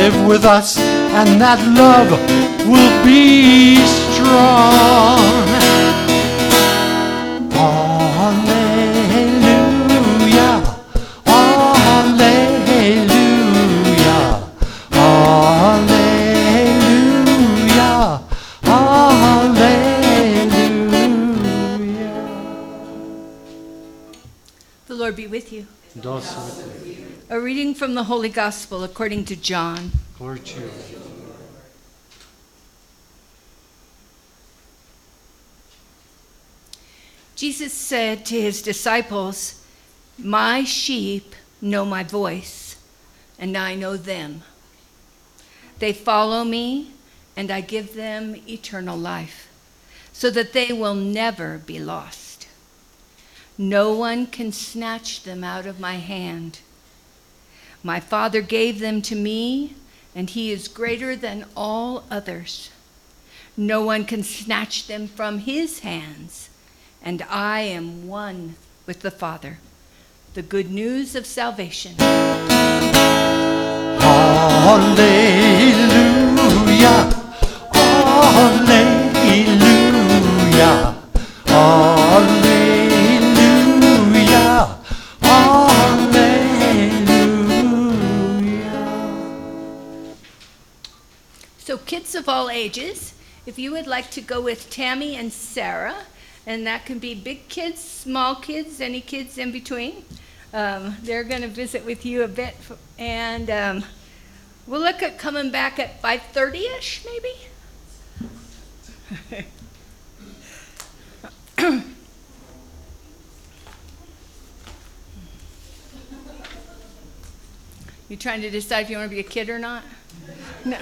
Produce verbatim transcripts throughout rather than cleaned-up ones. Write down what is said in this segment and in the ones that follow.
live with us, and that love will be strong. Hallelujah, hallelujah, hallelujah, hallelujah. The Lord be with you. And also with you. A reading from the Holy Gospel according to John. Glory to you. Jesus said to his disciples, "My sheep know my voice, and I know them. They follow me, and I give them eternal life, so that they will never be lost. No one can snatch them out of my hand. My Father gave them to me, and he is greater than all others. No one can snatch them from his hands, and I am one with the Father." The good news of salvation. Hallelujah, hallelujah, hallelujah, hallelujah. So kids of all ages, if you would like to go with Tammy and Sarah, and that can be big kids, small kids, any kids in between. Um, they're going to visit with you a bit, and um, we'll look at coming back at five thirty-ish, maybe? You trying to decide if you want to be a kid or not? No.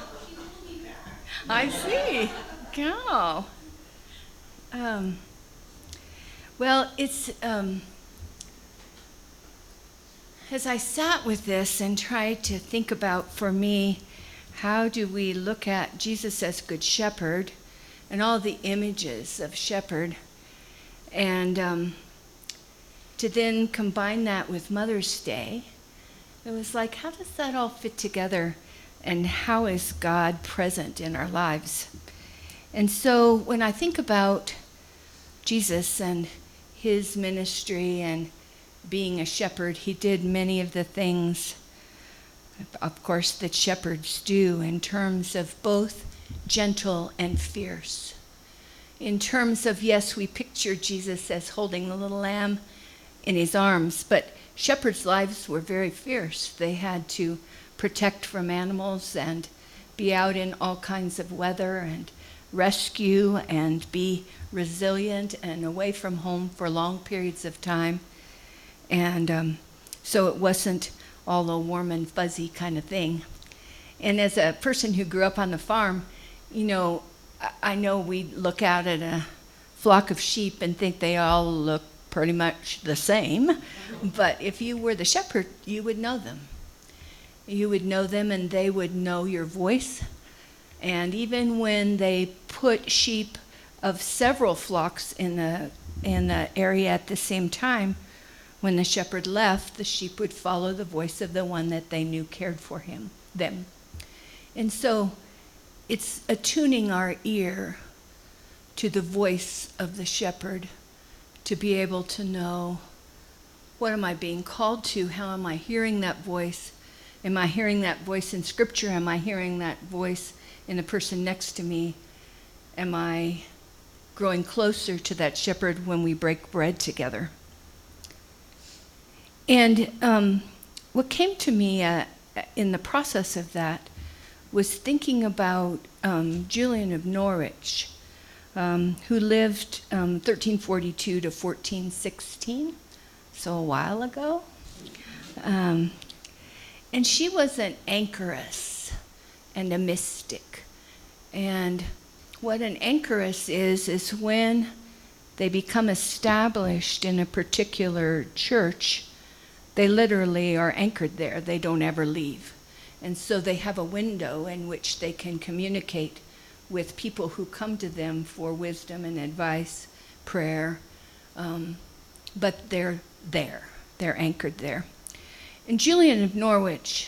I see. Go. Um, well, it's, um, as I sat with this and tried to think about, for me, how do we look at Jesus as Good Shepherd and all the images of shepherd, and um, to then combine that with Mother's Day, it was like, how does that all fit together, and how is God present in our lives? And so when I think about Jesus and his ministry and being a shepherd, he did many of the things, of course, that shepherds do in terms of both gentle and fierce. In terms of, yes, we picture Jesus as holding the little lamb in his arms, but shepherds' lives were very fierce. They had to protect from animals and be out in all kinds of weather and rescue and be resilient and away from home for long periods of time. And um, so it wasn't all a warm and fuzzy kind of thing. And as a person who grew up on the farm, you know, I know we look out at a flock of sheep and think they all look pretty much the same. But if you were the shepherd, you would know them. You would know them, and they would know your voice. And even when they put sheep of several flocks in the in the area at the same time, when the shepherd left, the sheep would follow the voice of the one that they knew cared for him, them. And so it's attuning our ear to the voice of the shepherd to be able to know, what am I being called to? How am I hearing that voice? Am I hearing that voice in Scripture? Am I hearing that voice in the person next to me? Am I growing closer to that shepherd when we break bread together? And um, what came to me uh, in the process of that was thinking about um, Julian of Norwich, um, who lived um, thirteen forty-two to fourteen sixteen, so a while ago. Um, and she was an anchoress and a mystic. And what an anchoress is, is when they become established in a particular church, they literally are anchored there. They don't ever leave. And so they have a window in which they can communicate with people who come to them for wisdom and advice, prayer, um, but they're there. They're anchored there. And Julian of Norwich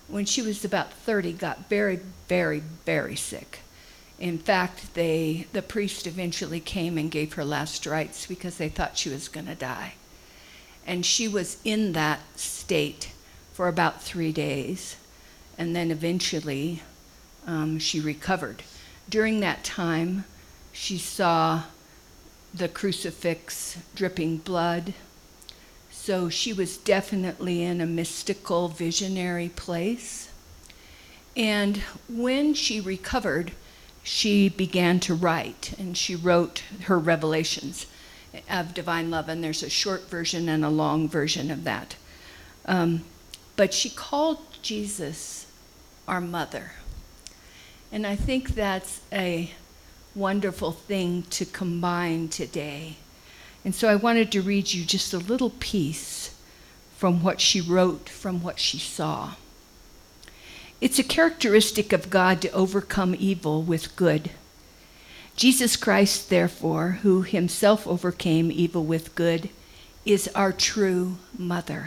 when she was about thirty, got very, very, very sick. In fact, they, the priest eventually came and gave her last rites because they thought she was going to die. And she was in that state for about three days. And then eventually um, she recovered. During that time, she saw the crucifix dripping blood. So she was definitely in a mystical, visionary place. And when she recovered, she began to write, and she wrote her revelations of divine love, and there's a short version and a long version of that. Um, but she called Jesus our mother. And I think that's a wonderful thing to combine today. And so I wanted to read you just a little piece from what she wrote, from what she saw. It's a characteristic of God to overcome evil with good. Jesus Christ, therefore, who himself overcame evil with good, is our true mother.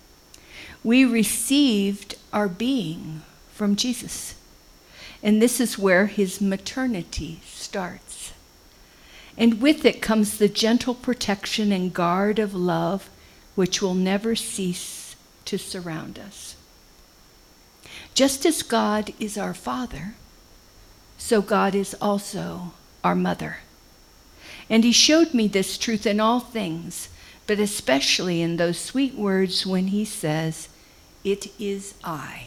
We received our being from Jesus, and this is where his maternity starts. And with it comes the gentle protection and guard of love which will never cease to surround us. Just as God is our Father, so God is also our mother. And he showed me this truth in all things, but especially in those sweet words when he says, "It is I."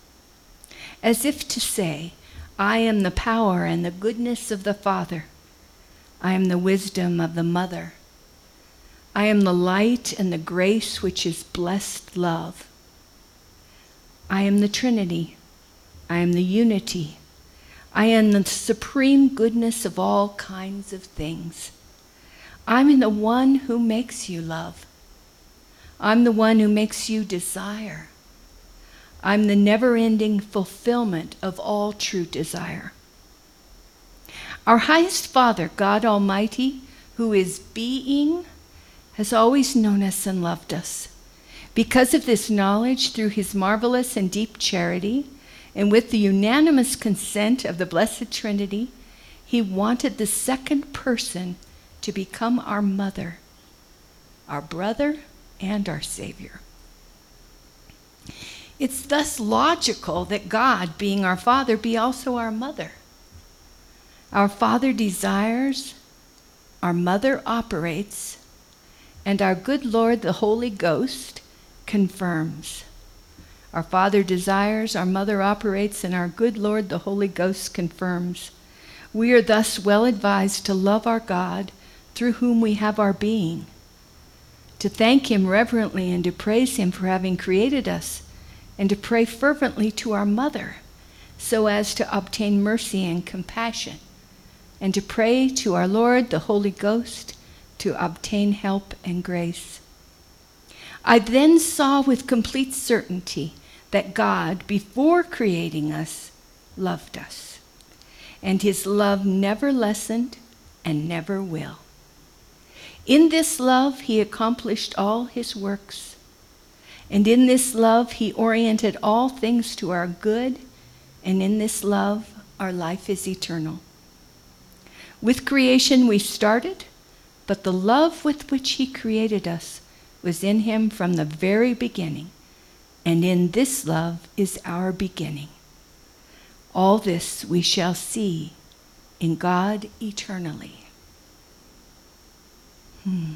As if to say, I am the power and the goodness of the Father. I am the wisdom of the Mother. I am the light and the grace which is blessed love. I am the Trinity. I am the unity. I am the supreme goodness of all kinds of things. I'm the one who makes you love. I'm the one who makes you desire. I'm the never-ending fulfillment of all true desire. Our highest Father, God Almighty, who is being, has always known us and loved us. Because of this knowledge, through his marvelous and deep charity, and with the unanimous consent of the Blessed Trinity, he wanted the second person to become our mother, our brother, and our Savior. It's thus logical that God, being our Father, be also our mother. Our Father desires, our mother operates, and our good Lord, the Holy Ghost, confirms. Our Father desires, our mother operates, and our good Lord, the Holy Ghost, confirms. We are thus well advised to love our God, through whom we have our being, to thank him reverently and to praise him for having created us, and to pray fervently to our mother, so as to obtain mercy and compassion, and to pray to our Lord, the Holy Ghost, to obtain help and grace. I then saw with complete certainty that God, before creating us, loved us, and his love never lessened and never will. In this love, he accomplished all his works, and in this love, he oriented all things to our good, and in this love, our life is eternal. With creation we started, but the love with which he created us was in him from the very beginning, and in this love is our beginning. All this we shall see in God eternally. Hmm.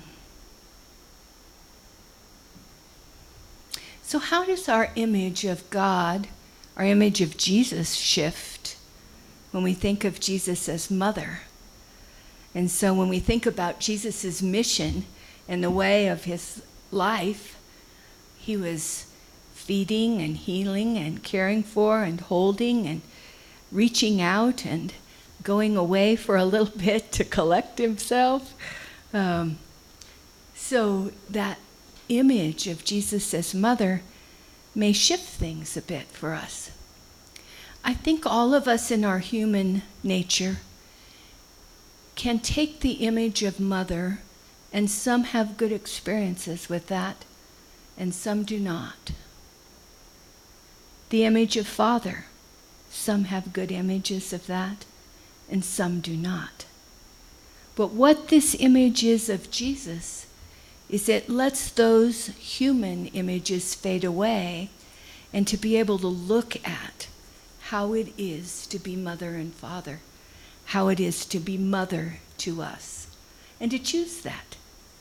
So how does our image of God, our image of Jesus, shift when we think of Jesus as mother? And so when we think about Jesus' mission and the way of his life, he was feeding and healing and caring for and holding and reaching out and going away for a little bit to collect himself. Um, so that image of Jesus as mother may shift things a bit for us. I think all of us in our human nature can take the image of mother, and some have good experiences with that, and some do not. the image of Father. Some have good images of that, and some do not. But what this image is of Jesus is it lets those human images fade away, and to be able to look at how it is to be mother and father, how it is to be mother to us, and to choose that.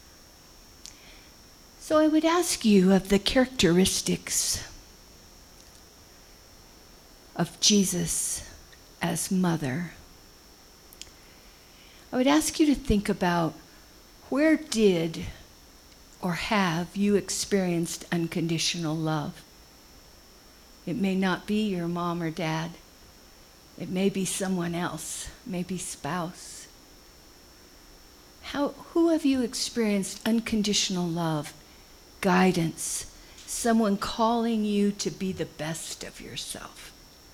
So I would ask you of the characteristics of Jesus as mother. I would ask you to think about, where did or have you experienced unconditional love? It may not be your mom or dad. It may be someone else, maybe spouse. How, who have you experienced unconditional love, guidance, someone calling you to be the best of yourself?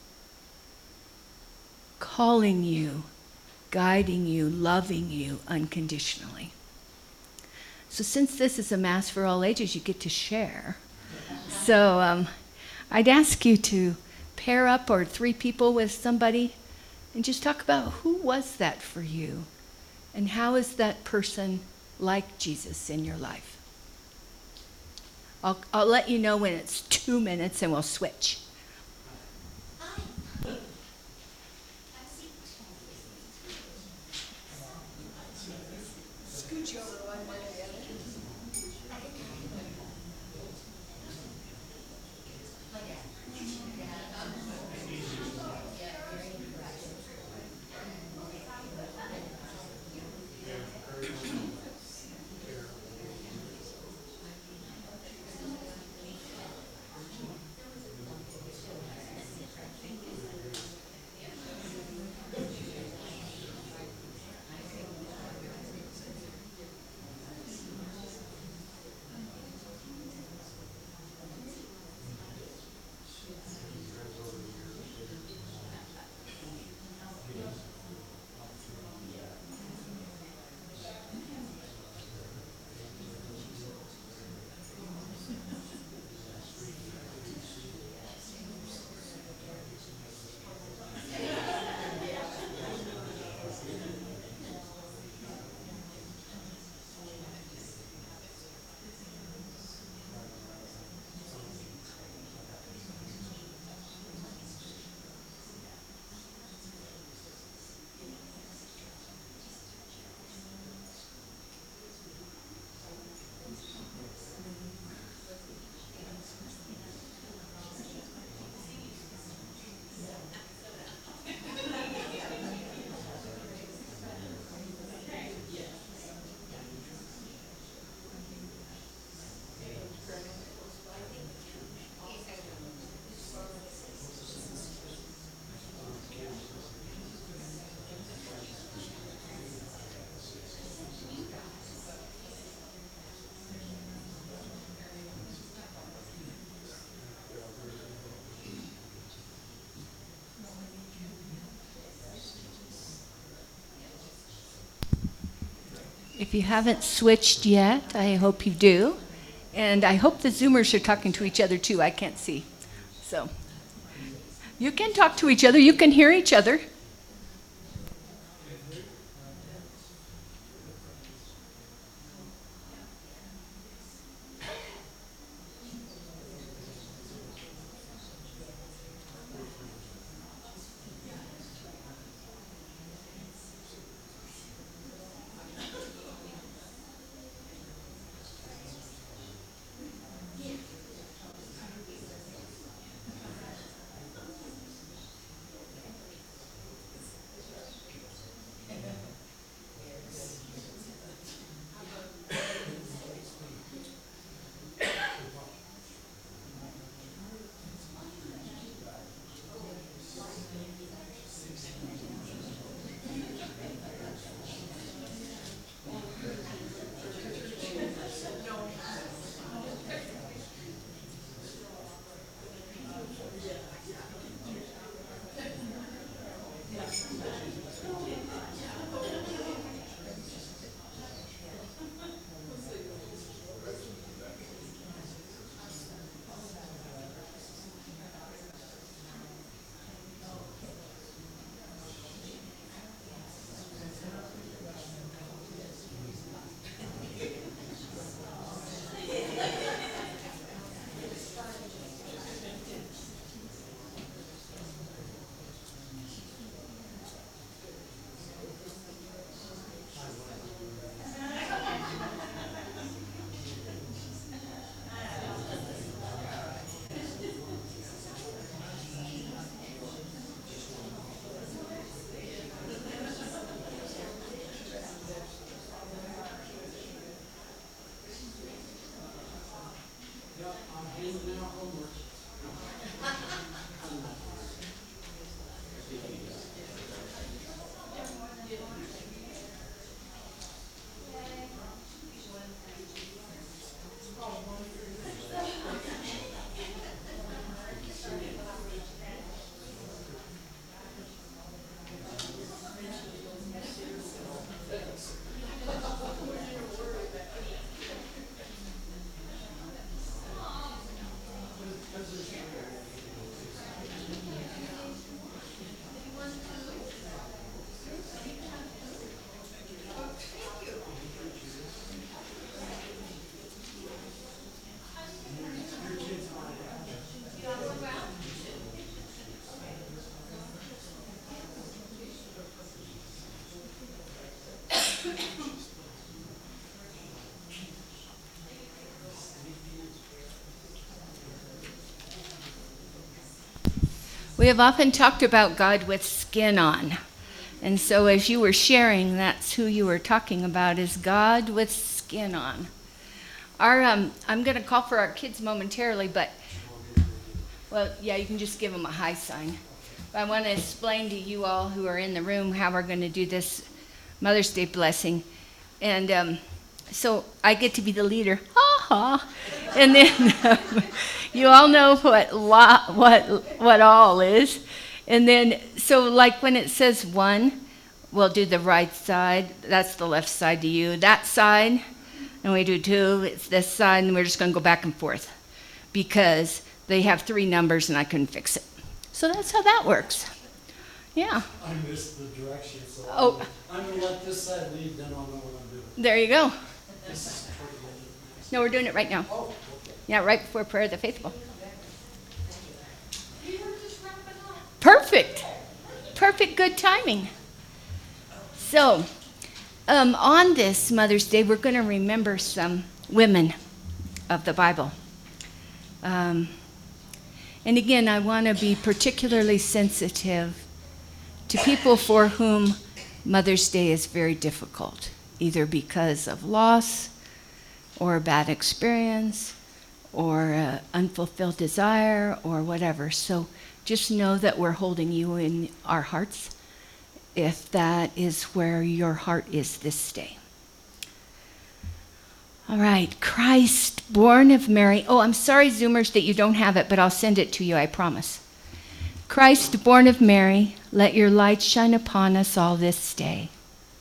Calling you, guiding you, loving you unconditionally. So since this is a Mass for all ages, you get to share. So um, I'd ask you to pair up, or three people with somebody, and just talk about, who was that for you? And how is that person like Jesus in your life? I'll, I'll let you know when it's two minutes and we'll switch. If you haven't switched yet, I hope you do. And I hope the Zoomers are talking to each other too. I can't see. So you can talk to each other. You can hear each other. We have often talked about God with skin on. And so as you were sharing, that's who you were talking about, is God with skin on. Our, um, I'm going to call for our kids momentarily, but, well, yeah, you can just give them a high sign. But I want to explain to you all who are in the room how we're going to do this Mother's Day blessing. And um, so I get to be the leader. Ha ha. And then um, you all know what lo- what what all is. And then, so like when it says one, we'll do the right side. That's the left side to you. That side, and we do two, it's this side, and we're just going to go back and forth because they have three numbers and I couldn't fix it. So that's how that works. Yeah. I missed the direction, so Oh. I'm going to let this side lead, then I'll know what I'm doing. There you go. This is totally different. No, we're doing it right now. Oh, okay. Yeah, right before prayer of the faithful. Perfect. Perfect good timing. So, um, on this Mother's Day, we're going to remember some women of the Bible. Um, and again, I want to be particularly sensitive to people for whom Mother's Day is very difficult, either because of loss or a bad experience or uh, unfulfilled desire or whatever. So just know that we're holding you in our hearts if that is where your heart is this day. All right, Christ, born of Mary. Oh, I'm sorry, Zoomers, that you don't have it, but I'll send it to you, I promise. Christ, born of Mary, let your light shine upon us all this day.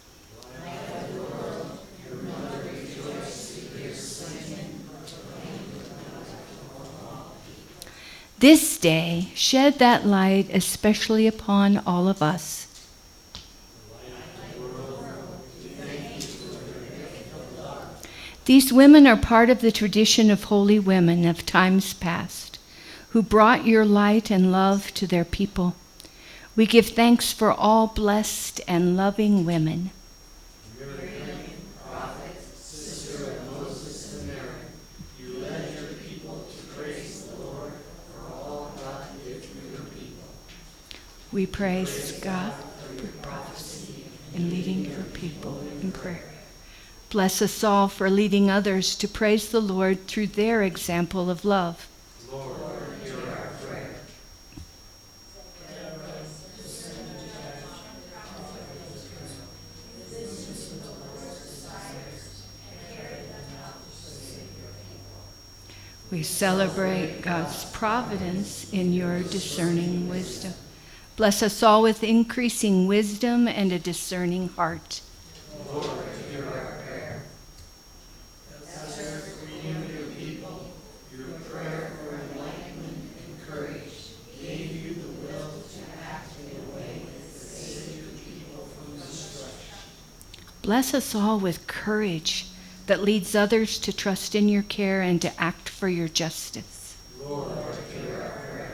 This day, shed that light especially upon all of us. These women are part of the tradition of holy women of times past, who brought your light and love to their people. We give thanks for all blessed and loving women. We praise God for prophecy and leading your people in prayer. Bless us all for leading others to praise the Lord through their example of love. Lord, hear our prayer. We celebrate God's providence in your discerning wisdom. Bless us all with increasing wisdom and a discerning heart. Lord, hear our prayer. As we renew your people, your prayer for enlightenment and courage gave you the will to act in a way that saves your people from destruction. Bless us all with courage that leads others to trust in your care and to act for your justice. Lord, hear our prayer.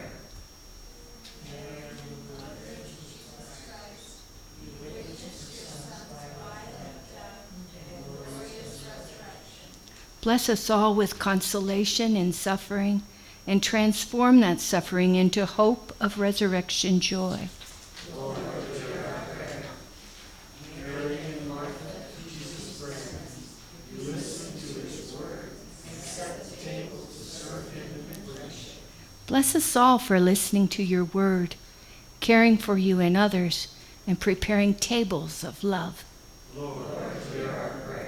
Bless us all with consolation in suffering and transform that suffering into hope of resurrection joy. Lord, hear our prayer. Mary and Martha, Jesus' friends, you listened to his word and set the table to serve him in worship. Bless us all for listening to your word, caring for you and others, and preparing tables of love. Lord, hear our prayer.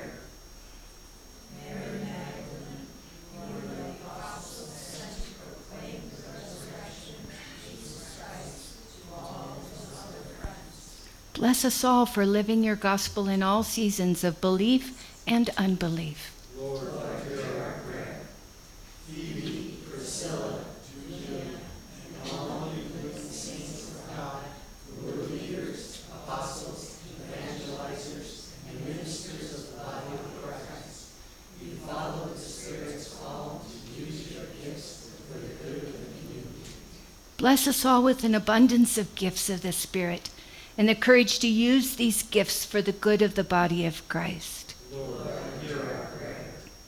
Bless us all for living your gospel in all seasons of belief and unbelief. Lord, hear our prayer. Phoebe, Priscilla, Julia, and all you good saints of God, who were leaders, apostles, evangelizers, and ministers of the body of Christ. You followed the Spirit's call to use your gifts for the good of the community. Bless us all with an abundance of gifts of the Spirit, and the courage to use these gifts for the good of the body of Christ. Lord, hear our prayer.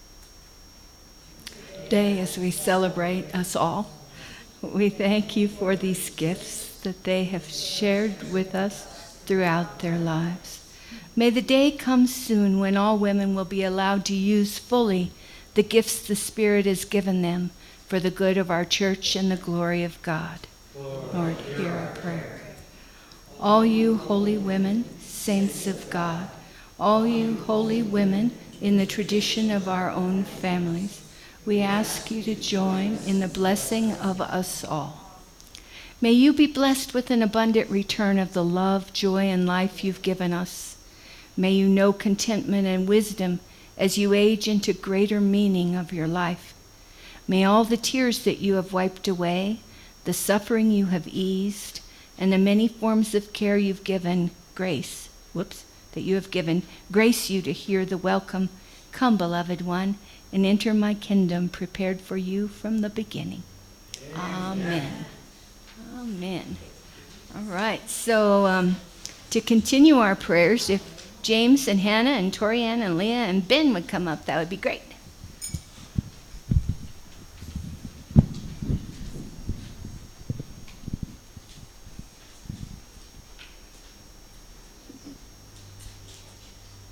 Today, as we celebrate us all, we thank you for these gifts that they have shared with us throughout their lives. May the day come soon when all women will be allowed to use fully the gifts the Spirit has given them for the good of our church and the glory of God. Lord, Lord, hear our prayer. All you holy women, saints of God, all you holy women in the tradition of our own families, we ask you to join in the blessing of us all. May you be blessed with an abundant return of the love, joy, and life you've given us. May you know contentment and wisdom as you age into greater meaning of your life. May all the tears that you have wiped away, the suffering you have eased, and the many forms of care you've given grace, whoops, that you have given, grace you to hear the welcome, "Come, beloved one, and enter my kingdom prepared for you from the beginning." Amen. Amen. All right, so um, to continue our prayers, if James and Hannah and Torianne and Leah and Ben would come up, that would be great.